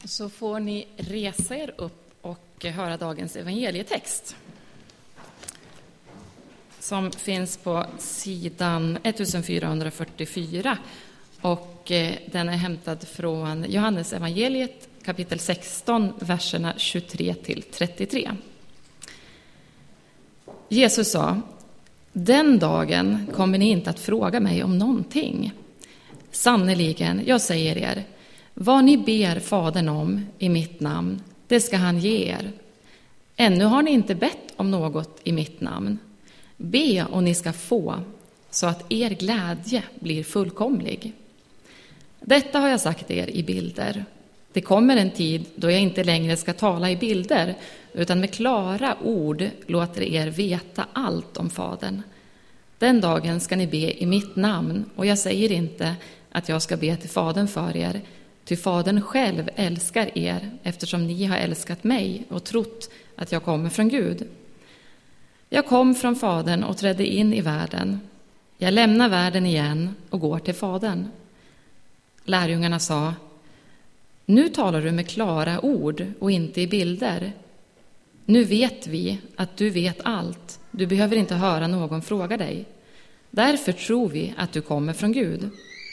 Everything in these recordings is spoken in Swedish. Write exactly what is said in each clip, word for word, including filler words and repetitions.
Så får ni resa er upp och höra dagens evangelietext som finns på sidan fjortonhundrafyrtiofyra, och den är hämtad från Johannes evangeliet kapitel sexton, verserna tjugotre till trettiotre. Jesus sa: den dagen kommer ni inte att fråga mig om någonting. Sannoliken, jag säger er, vad ni ber Fadern om i mitt namn, det ska han ge er. Ännu har ni inte bett om något i mitt namn. Be och ni ska få, så att er glädje blir fullkomlig. Detta har jag sagt er i bilder. Det kommer en tid då jag inte längre ska tala i bilder, utan med klara ord låter er veta allt om Fadern. Den dagen ska ni be i mitt namn, och jag säger inte att jag ska be till Fadern för er, ty Fadern själv älskar er, eftersom ni har älskat mig och trott att jag kommer från Gud. Jag kom från Fadern och trädde in i världen. Jag lämnar världen igen och går till Fadern. Lärjungarna sa: nu talar du med klara ord och inte i bilder. Nu vet vi att du vet allt. Du behöver inte höra någon fråga dig. Därför tror vi att du kommer från Gud.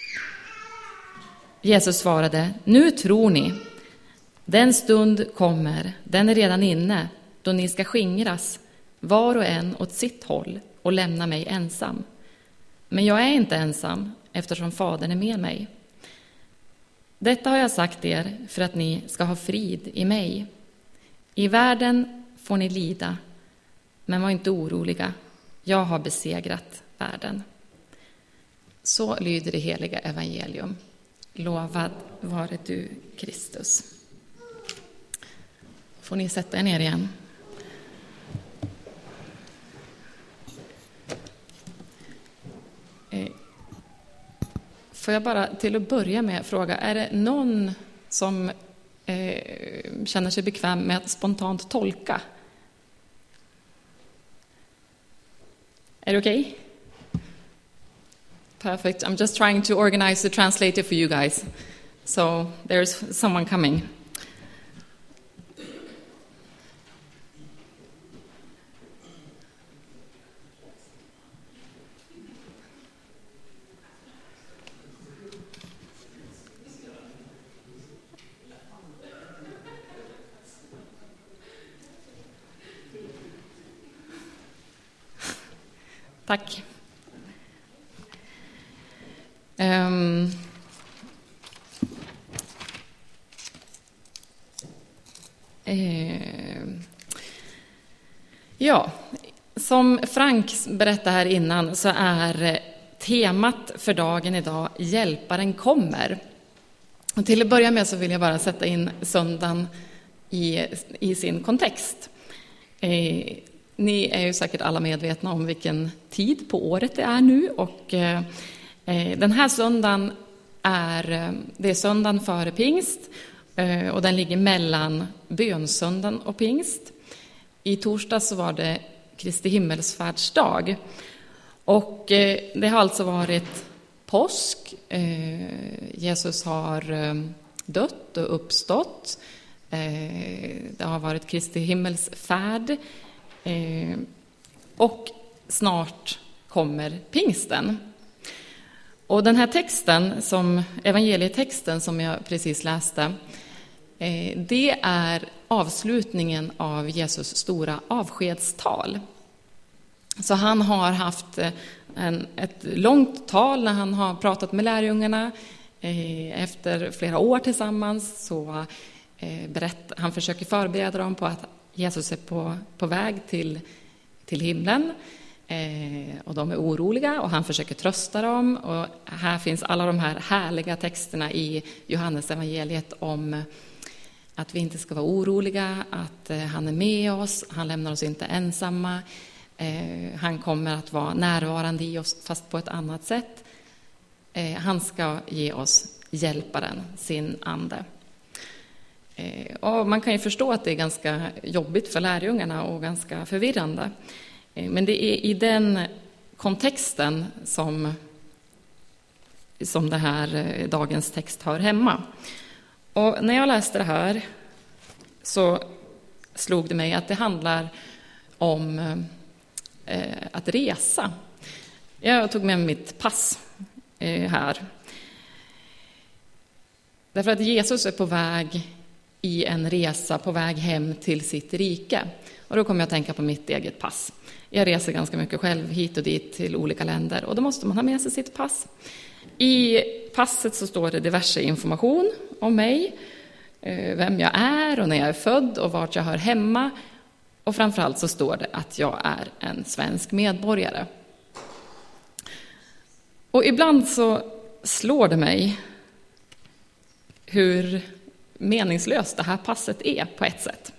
Jesus svarade: nu tror ni. Den stund kommer, den är redan inne, då ni ska skingras, var och en åt sitt håll, och lämna mig ensam. Men jag är inte ensam, eftersom Fadern är med mig. Detta har jag sagt er för att ni ska ha frid i mig. I världen får ni lida, men var inte oroliga. Jag har besegrat världen. Så lyder det heliga evangelium. Lovad vare du, Kristus. Får ni sätta er ner igen. Får jag bara till att börja med fråga, är det någon som eh, känner sig bekväm med att spontant tolka? Är det okej? Okay? Perfect. I'm just trying to organize the translator for you guys. So there's someone coming. Tack. Um, eh, ja, som Frank berättade här innan så är temat för dagen idag Hjälparen kommer. Och till att börja med så vill jag bara sätta in söndagen i, i sin kontext. Eh, Ni är ju säkert alla medvetna om vilken tid på året det är nu, och eh, den här söndagen är, det är söndagen före pingst, eh, och den ligger mellan bönsöndagen och pingst. I torsdag så var det Kristi himmelsfärdsdag, och eh, det har alltså varit påsk. Eh, Jesus har eh, dött och uppstått. Eh, det har varit Kristi himmelsfärd. Eh, och snart kommer pingsten. Och den här texten, som evangelietexten som jag precis läste, eh, det är avslutningen av Jesus stora avskedstal. Så han har haft en, ett långt tal när han har pratat med lärjungarna. Eh, efter flera år tillsammans så eh, berätt, han försöker förbereda dem på att Jesus är på, på väg till, till himlen, eh, och de är oroliga, och han försöker trösta dem. Och här finns alla de här härliga texterna i Johannes evangeliet om att vi inte ska vara oroliga, att eh, han är med oss, han lämnar oss inte ensamma, eh, han kommer att vara närvarande i oss fast på ett annat sätt. Eh, han ska ge oss hjälparen, sin ande. Och man kan ju förstå att det är ganska jobbigt för lärjungarna och ganska förvirrande. Men det är i den kontexten som, som det här dagens text hör hemma. Och när jag läste det här så slog det mig att det handlar om eh, att resa. Jag tog med mitt pass eh, här. Därför att Jesus är på väg i en resa på väg hem till sitt rike. Och då kommer jag att tänka på mitt eget pass. Jag reser ganska mycket själv hit och dit till olika länder. Och då måste man ha med sig sitt pass. I passet så står det diverse information om mig. Vem jag är och när jag är född och vart jag hör hemma. Och framförallt så står det att jag är en svensk medborgare. Och ibland så slår det mig hur meningslöst det här passet är på ett sätt.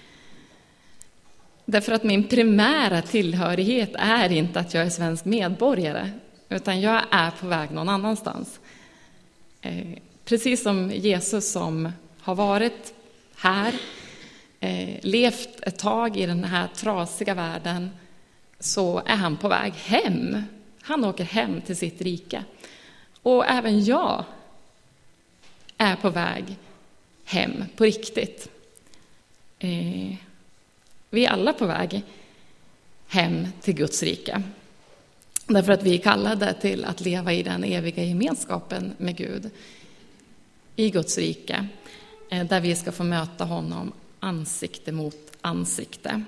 Därför att min primära tillhörighet är inte att jag är svensk medborgare, utan jag är på väg någon annanstans. Eh, precis som Jesus som har varit här, eh, levt ett tag i den här trasiga världen, så är han på väg hem. Han åker hem till sitt rike. Och även jag är på väg hem på riktigt. Eh, vi är alla på väg hem till Guds rike. Därför att vi är kallade till att leva i den eviga gemenskapen med Gud. I Guds rike. Eh, där vi ska få möta honom ansikte mot ansikte.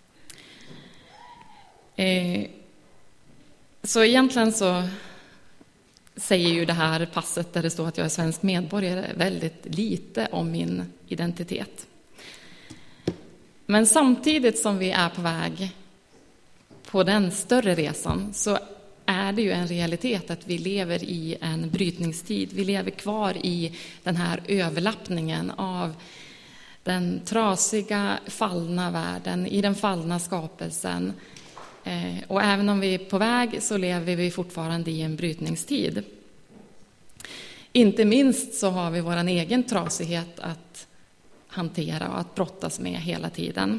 Eh, så egentligen så säger ju det här passet där det står att jag är svensk medborgare väldigt lite om min identitet. Men samtidigt som vi är på väg på den större resan så är det ju en realitet att vi lever i en brytningstid. Vi lever kvar i den här överlappningen av den trasiga, fallna världen, i den fallna skapelsen. Och även om vi är på väg så lever vi fortfarande i en brytningstid. Inte minst så har vi vår egen trasighet att hantera och att brottas med hela tiden.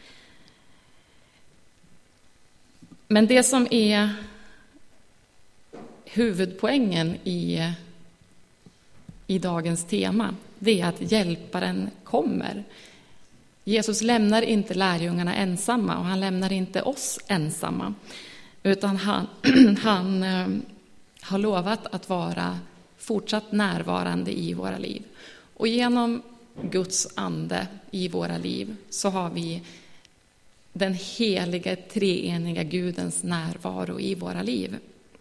Men det som är huvudpoängen i, i dagens tema, det är att hjälparen kommer. Jesus lämnar inte lärjungarna ensamma och han lämnar inte oss ensamma. Utan han, han eh, har lovat att vara fortsatt närvarande i våra liv. Och genom Guds ande i våra liv så har vi den heliga treeniga Gudens närvaro i våra liv.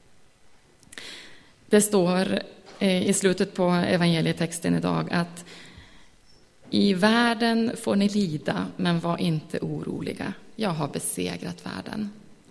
Det står eh, i slutet på evangelietexten idag att i världen får ni lida, men var inte oroliga. Jag har besegrat världen.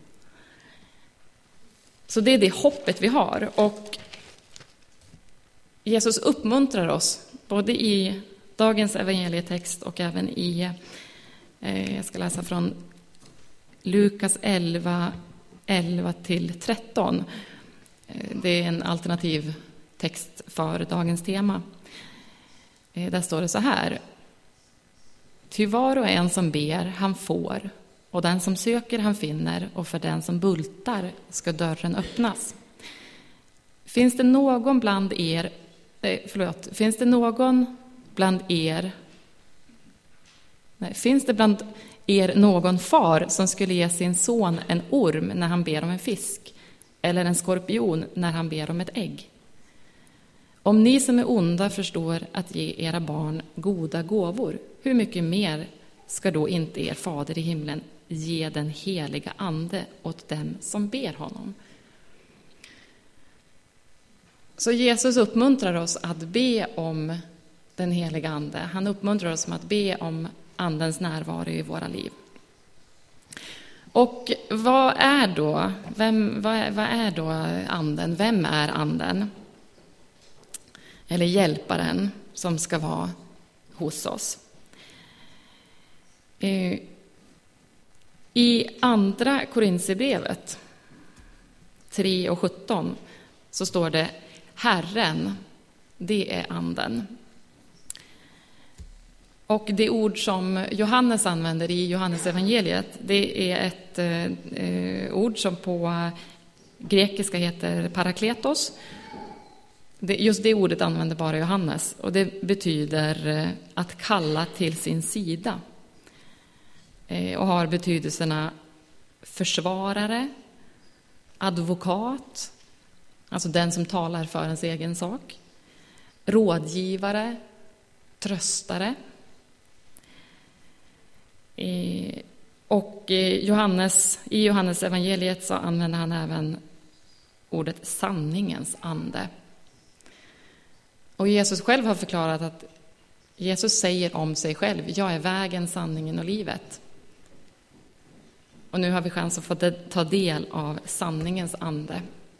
Så det är det hoppet vi har. Och Jesus uppmuntrar oss, både i dagens evangelietext och även i, eh, jag ska läsa från Lukas elva, elva till tretton. Eh, det är en alternativ text för dagens tema. Eh, där står det så här. Ty var och en som ber, han får, och den som söker, han finner, och för den som bultar ska dörren öppnas. Finns det någon bland er, eh, förlåt, finns det någon bland er, nej, finns det bland er någon far som skulle ge sin son en orm när han ber om en fisk, eller en skorpion när han ber om ett ägg? Om ni som är onda förstår att ge era barn goda gåvor, hur mycket mer ska då inte er fader i himlen ge den heliga ande åt dem som ber honom? Så Jesus uppmuntrar oss att be om den heliga ande. Han uppmuntrar oss att be om andens närvaro i våra liv. Och vad är då, vem, vad är, vad är då anden? Vem är anden? Eller hjälparen som ska vara hos oss. I andra Korinthierbrevet tre och sjutton så står det Herren, det är anden. Och det ord som Johannes använder i Johannes evangeliet, det är ett eh, ord som på grekiska heter parakletos. Det, just det ordet använder bara Johannes, och det betyder att kalla till sin sida. Och har betydelserna försvarare, advokat, alltså den som talar för ens egen sak, rådgivare, tröstare. Och Johannes, i Johannes evangeliet så använder han även ordet sanningens ande. Och Jesus själv har förklarat att Jesus säger om sig själv: jag är vägen, sanningen och livet. Och nu har vi chans att få ta del av sanningens ande.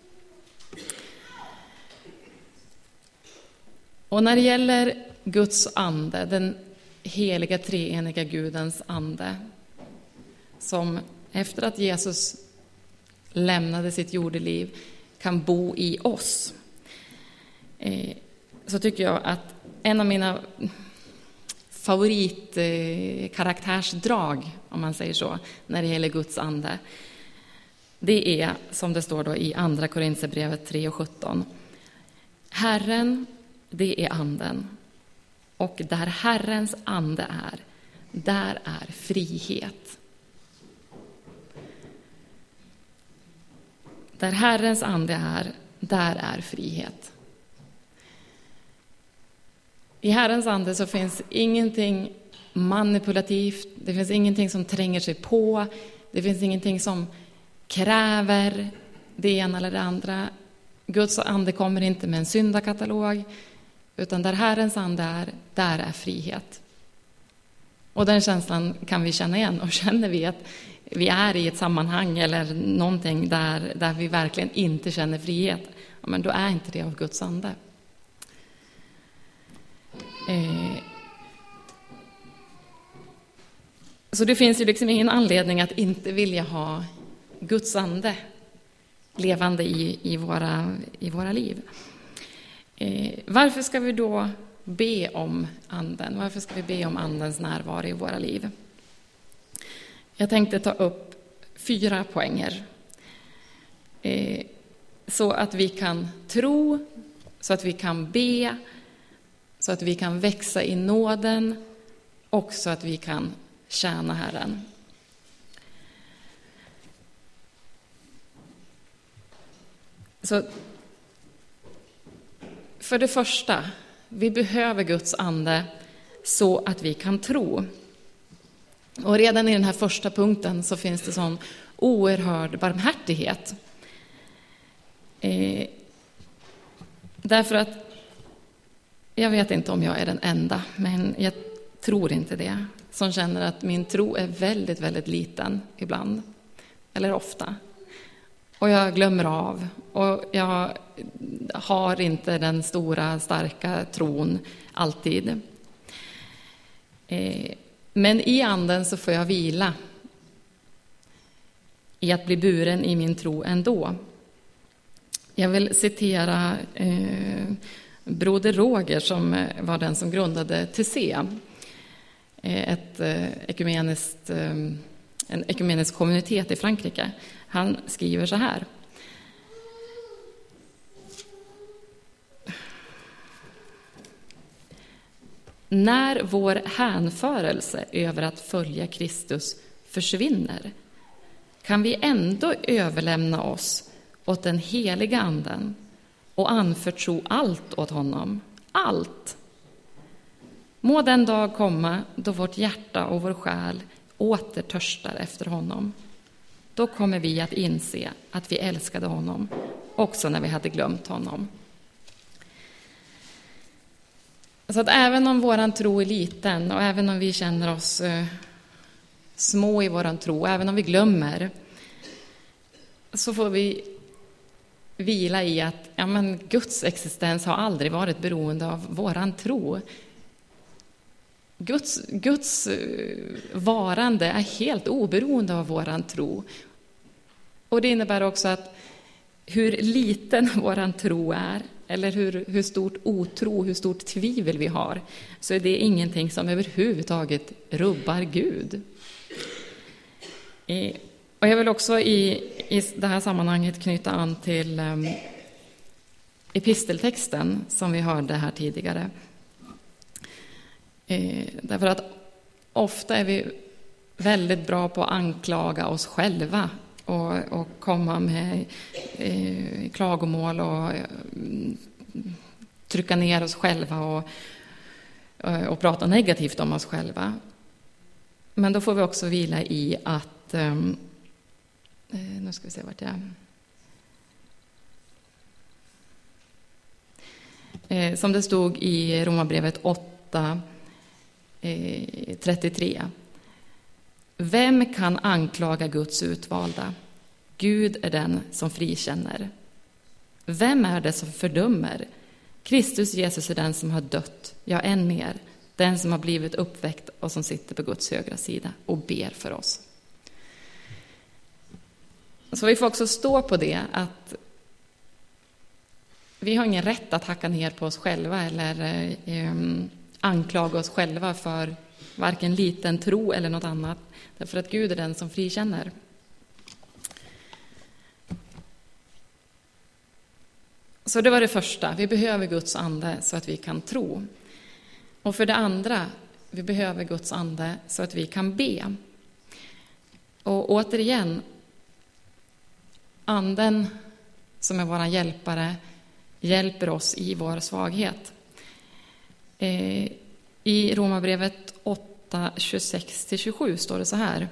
Och när det gäller Guds ande, den heliga treeniga Gudens ande, som efter att Jesus lämnade sitt jordeliv kan bo i oss, så tycker jag att en av mina favoritkaraktärsdrag, om man säger så, när det gäller Guds ande, det är, som det står då i andra Korinthierbrevet tre och sjutton: Herren, det är anden, och där Herrens ande är, där är frihet. Där Herrens ande är, där är frihet. I Herrens ande så finns ingenting manipulativt, det finns ingenting som tränger sig på, det finns ingenting som kräver det ena eller det andra. Guds ande kommer inte med en syndakatalog, utan där Herrens ande är, där är frihet. Och den känslan kan vi känna igen, och känner vi att vi är i ett sammanhang eller någonting där, där vi verkligen inte känner frihet, ja, men då är inte det av Guds ande. Eh, så det finns ju liksom ingen anledning att inte vilja ha Guds ande levande i, i, våra, i våra liv. Eh, varför ska vi då be om anden? Varför ska vi be om andens närvaro i våra liv? Jag tänkte ta upp fyra poänger. Eh, så att vi kan tro, så att vi kan be, så att vi kan växa i nåden, och så att vi kan tjäna Herren. Så för det första, vi behöver Guds ande så att vi kan tro. Och redan i den här första punkten så finns det sån oerhörd barmhärtighet. Eh, därför att, jag vet inte om jag är den enda, men jag tror inte det, som känner att min tro är väldigt, väldigt liten ibland, eller ofta. Och jag glömmer av, och jag har inte den stora, starka tron alltid. Eh, men i anden så får jag vila i att bli buren i min tro ändå. Jag vill citera eh, broder Roger, som var den som grundade T C, ett ekumeniskt, en ekumenisk kommunitet i Frankrike. Han skriver så här: när vår hänförelse över att följa Kristus försvinner, kan vi ändå överlämna oss åt den heliga anden och anförtro allt åt honom. Allt. Må den dag komma då vårt hjärta och vår själ åter törstar efter honom. Då kommer vi att inse att vi älskade honom, också när vi hade glömt honom. Så att även om våran tro är liten, och även om vi känner oss eh, små i våran tro, även om vi glömmer, så får vi vila i att ja, men Guds existens har aldrig varit beroende av våran tro. Guds, Guds varande är helt oberoende av våran tro. Och det innebär också att hur liten våran tro är, eller hur, hur stort otro, hur stort tvivel vi har, så är det ingenting som överhuvudtaget rubbar Gud. I, och jag vill också i, i det här sammanhanget knyta an till um, episteltexten som vi hörde här tidigare. Eh, därför att ofta är vi väldigt bra på att anklaga oss själva och, och komma med eh, klagomål och eh, trycka ner oss själva och, och, och prata negativt om oss själva. Men då får vi också vila i att eh, nu ska vi se vart jag eh, som det stod i Romarbrevet åtta trettiotre. Vem kan anklaga Guds utvalda? Gud är den som frikänner. Vem är det som fördömer? Kristus Jesus är den som har dött, ja än mer, den som har blivit uppväckt och som sitter på Guds högra sida och ber för oss. Så vi får också stå på det att vi har ingen rätt att hacka ner på oss själva eller eh, anklaga oss själva för varken liten tro eller något annat. Därför att Gud är den som frikänner. Så det var det första. Vi behöver Guds ande så att vi kan tro. Och för det andra, vi behöver Guds ande så att vi kan be. Och återigen, anden som är vår hjälpare hjälper oss i vår svaghet. Eh, I Romarbrevet åtta tjugosex till tjugosju står det så här.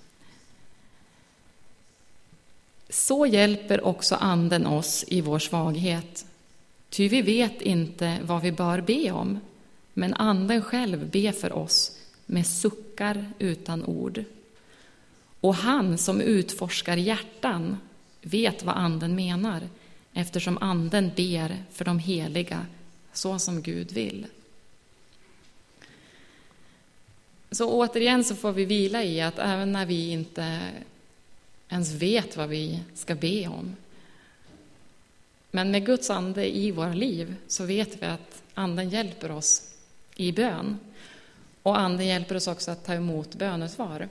Så hjälper också anden oss i vår svaghet. Ty vi vet inte vad vi bör be om, men anden själv ber för oss med suckar utan ord. Och han som utforskar hjärtan vet vad anden menar, eftersom anden ber för de heliga så som Gud vill. Så återigen så får vi vila i att även när vi inte ens vet vad vi ska be om, men med Guds ande i våra liv så vet vi att anden hjälper oss i bön. Och anden hjälper oss också att ta emot bönesvar.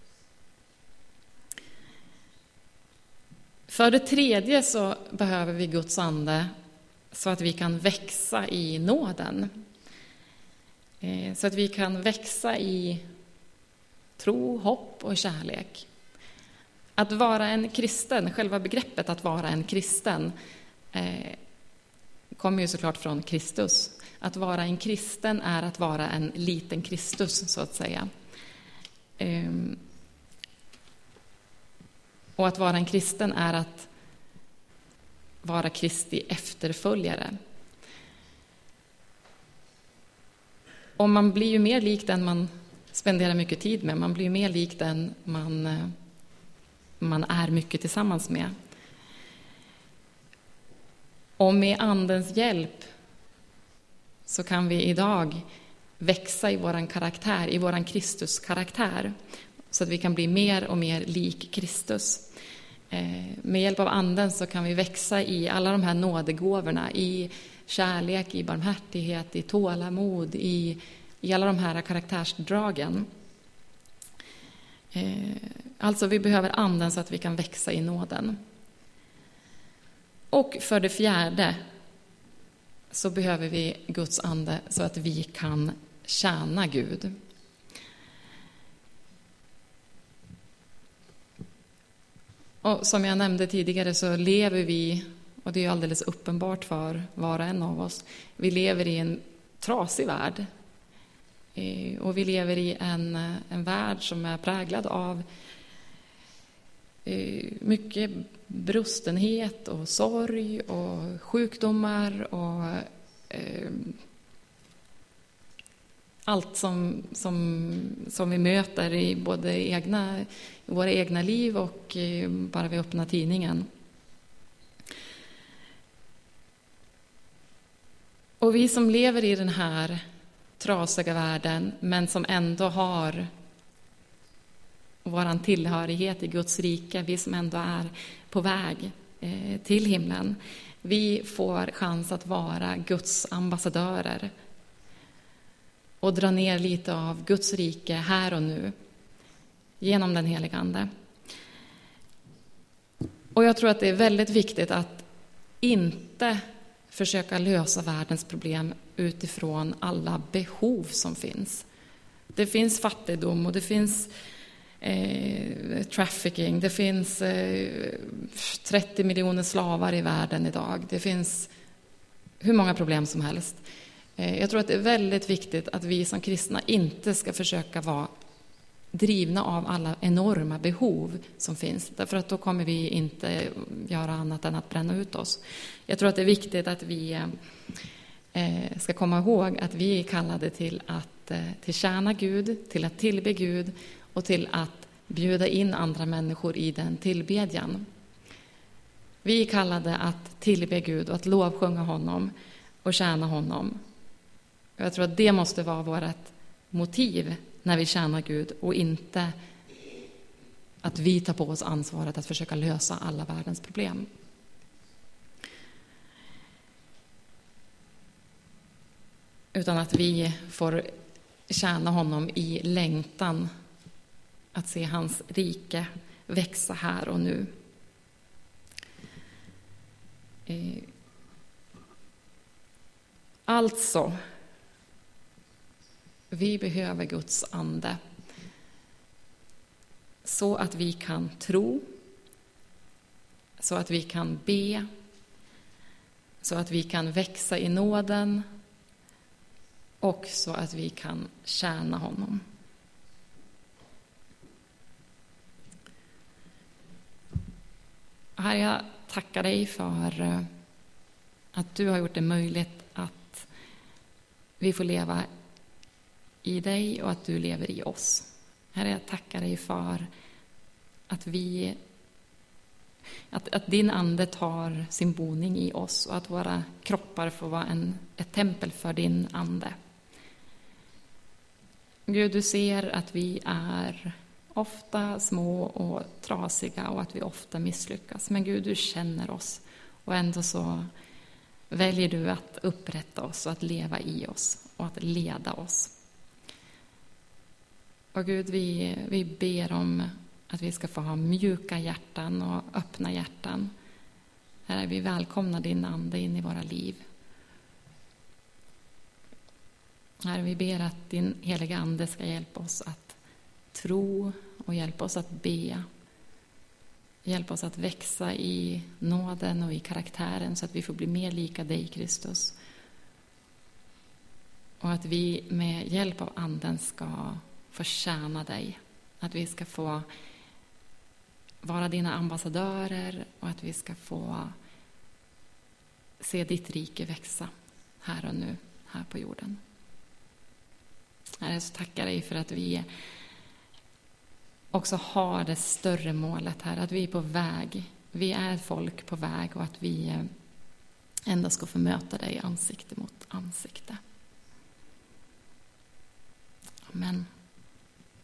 För det tredje så behöver vi Guds ande så att vi kan växa i nåden. Så att vi kan växa i tro, hopp och kärlek. Att vara en kristen, själva begreppet att vara en kristen eh, kommer ju såklart från Kristus. Att vara en kristen är att vara en liten Kristus, så att säga. Eh, och att vara en kristen är att vara Kristi efterföljare. Och man blir ju mer lik den man spenderar mycket tid med. Man blir ju mer lik den man, man är mycket tillsammans med. Och med andens hjälp så kan vi idag växa i våran karaktär, i våran Kristus-karaktär. Så att vi kan bli mer och mer lik Kristus. Eh, med hjälp av anden så kan vi växa i alla de här nådegåvorna, i kärlek, i barmhärtighet, i tålamod, i, i alla de här karaktärsdragen. Eh, alltså vi behöver anden så att vi kan växa i nåden. Och för det fjärde så behöver vi Guds ande så att vi kan tjäna Gud. Och som jag nämnde tidigare så lever vi, och det är alldeles uppenbart för var och en av oss, vi lever i en trasig värld. Och vi lever i en, en värld som är präglad av mycket brustenhet och sorg och sjukdomar och eh, allt som, som, som vi möter i både egna, i våra egna liv och eh, bara vi öppnar tidningen. Och vi som lever i den här trasiga världen men som ändå har våran tillhörighet i Guds rike, vi som ändå är på väg eh, till himlen, vi får chans att vara Guds ambassadörer och dra ner lite av Guds rike här och nu genom den heliga ande. Och jag tror att det är väldigt viktigt att inte försöka lösa världens problem utifrån alla behov som finns. Det finns fattigdom och det finns eh, trafficking, det finns eh, trettio miljoner slavar i världen idag. Det finns hur många problem som helst. Eh, jag tror att det är väldigt viktigt att vi som kristna inte ska försöka vara drivna av alla enorma behov som finns. Därför att då kommer vi inte göra annat än att bränna ut oss. Jag tror att det är viktigt att vi eh, ska komma ihåg att vi är kallade till att eh, till tjäna Gud, till att tillbe Gud och till att bjuda in andra människor i den tillbedjan. Vi är kallade att tillbe Gud och att lovsjunga honom och tjäna honom. Jag tror att det måste vara vårt motiv när vi tjänar Gud och inte att vi tar på oss ansvaret att försöka lösa alla världens problem. Utan att vi får tjäna honom i längtan att se hans rike växa här och nu. Alltså, vi behöver Guds ande så att vi kan tro, så att vi kan be, så att vi kan växa i nåden och så att vi kan tjäna honom. Herre, jag tackar dig för att du har gjort det möjligt att vi får leva i dig och att du lever i oss. Herre, jag tackar dig för att vi att, att din ande tar sin boning i oss och att våra kroppar får vara en, ett tempel för din ande. Gud, du ser att vi är ofta små och trasiga och att vi ofta misslyckas. Men Gud, du känner oss och ändå så väljer du att upprätta oss och att leva i oss och att leda oss. Och Gud, vi, vi ber om att vi ska få ha mjuka hjärtan och öppna hjärtan. Herre, vi välkomnar din ande in i våra liv. Herre, vi ber att din heliga ande ska hjälpa oss att tro och hjälpa oss att be. Hjälpa oss att växa i nåden och i karaktären så att vi får bli mer lika dig, Kristus. Och att vi med hjälp av anden ska få tjäna dig. Att vi ska få vara dina ambassadörer och att vi ska få se ditt rike växa här och nu, här på jorden. Herre, så tackar dig för att vi också har det större målet här, att vi är på väg. Vi är ett folk på väg och att vi ändå ska få möta dig ansikte mot ansikte.